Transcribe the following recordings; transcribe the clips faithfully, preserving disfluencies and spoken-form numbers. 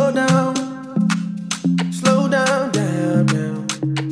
slow down, slow down, down, down.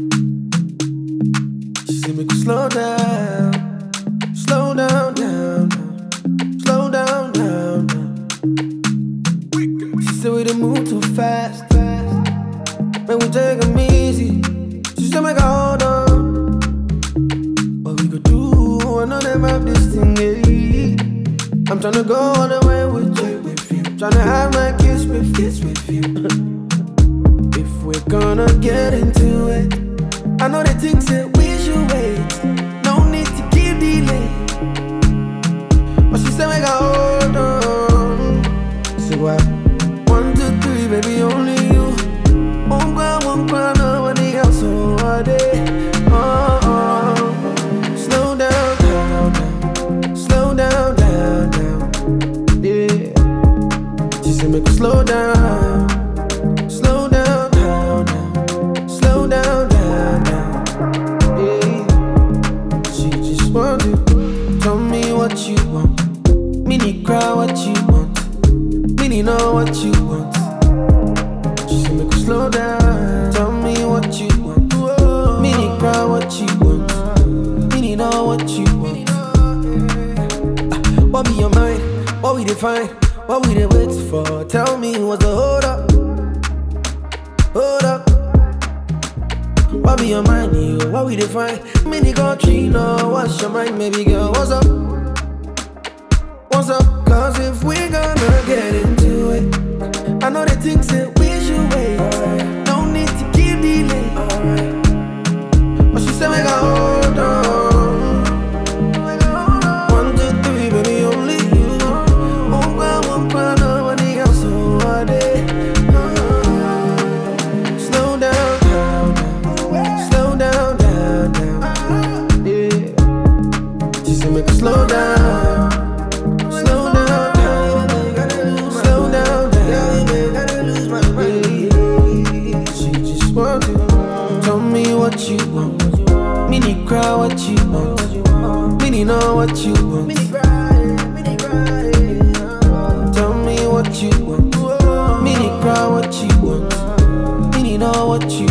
She said make you slow down, slow down, down, down, slow down, down, down. She said we done move too fast, fast. Man, we take 'em easy. She said make her hold on. What we could do, I know them have this thing, yeah. I'm tryna go all the way with you, with you. Tryna have my kiss with kiss with you. If we're gonna get into it, I know the things that we should wait. No need to keep delay. But she said make her hold on. So what? One, two, three, baby, only you. One cry, one cry, nobody else. So are they? Oh, oh. Slow down, down, down. Slow down, down, down. Yeah. She said make her slow down. Slow down, down, down. Slow down, down, down. Yeah. She just want to tell me what you want. Mini cry what you want. Mini know what you want. She said make her slow down. Tell me what you want. Mini cry what you want. Mini know what you want. Ah, what be your mind? What we define? What we dey wait for? Tell me what's the hold up? Hold up. What be your mind? You? What we define? Mini country, no. What's your mind, baby girl? What's up? What's up? Cause if we gonna get into it, I know the things that we should wait. No need to keep delay. But she said make her hold on. One, two, three, baby, only you. One cry, one cry, nobody else. So are they? Slow down, down, down. Slow down, down, down. Yeah. She said make her slow down. Slow down, down. Slow down, down. Yeah. She just want to tell me what you want. Mini cry what you want. Mini know what you want. Tell me what you want. Mini cry what you want. Mini know what you